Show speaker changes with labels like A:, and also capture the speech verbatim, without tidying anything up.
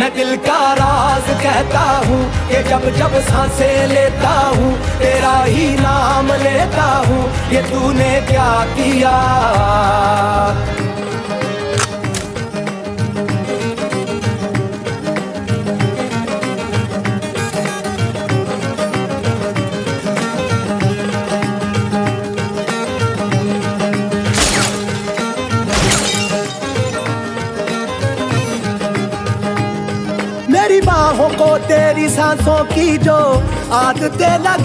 A: मैं दिल का राज कहता हूँ कि जब जब सांसें लेता हूँ तेरा ही नाम लेता हूँ। ये तूने क्या किया। मेरी बाहों को तेरी सांसों की जो आदतें लगी